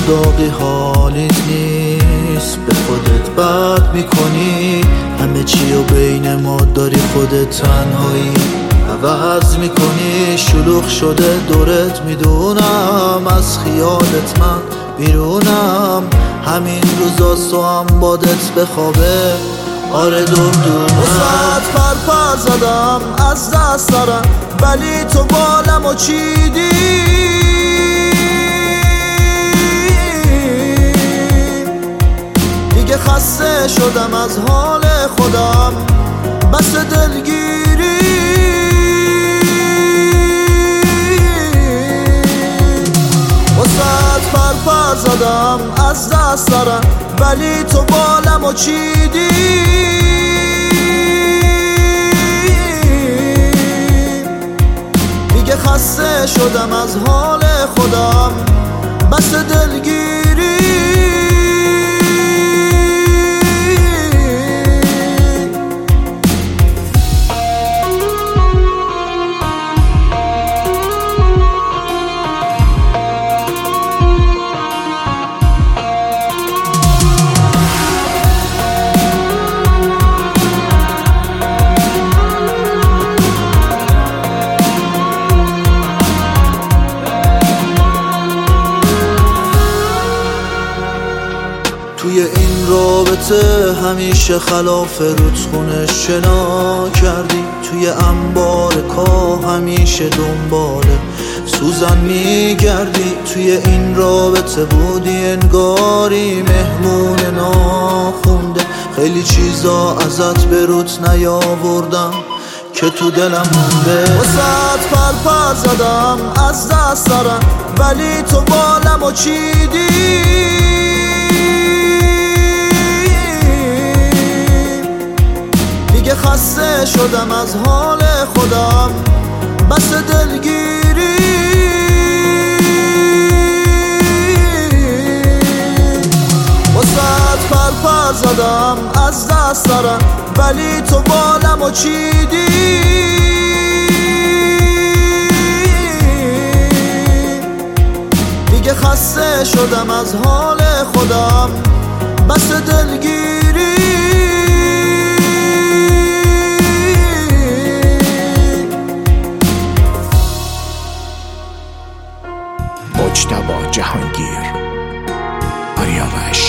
داغی حالیت نیست، به خودت بد میکنی، همه چی و بین ما داری، خودت تنهایی عوض میکنی. شلوغ شده دورت میدونم، از خیالت من بیرونم، همین روزاست و هم بادت بخوابه. آره دردونم، وسط پرپر زدم از دست دارم، ولی تو بالم و چیدی. دیگه خسته شدم از حال خودم، بس دلگیری. وسط پرپر زدم از دست دارم، ولی تو بالم و چیدی. دیگه خسته شدم از حال خودم، بس دلگیری. توی این رابطه همیشه خلاف رودخونه شنا کردی، توی انبار کاه همیشه دنبال سوزن میگردی. توی این رابطه بودی انگاری مهمون ناخونده، خیلی چیزا ازت به روت نیاوردم که تو دلم مونده. وسط پرپر زدم از دست دارم، ولی تو بالم و چیدی. دیگه خسته شدم از حال خودم، بس دلگیری. وسط پرپر زدم از دست دارم، ولی تو بالم و چیدی. دیگه خسته شدم از حال خودم، بس دلگیری. مجتبی جهانگیر، آریاوش.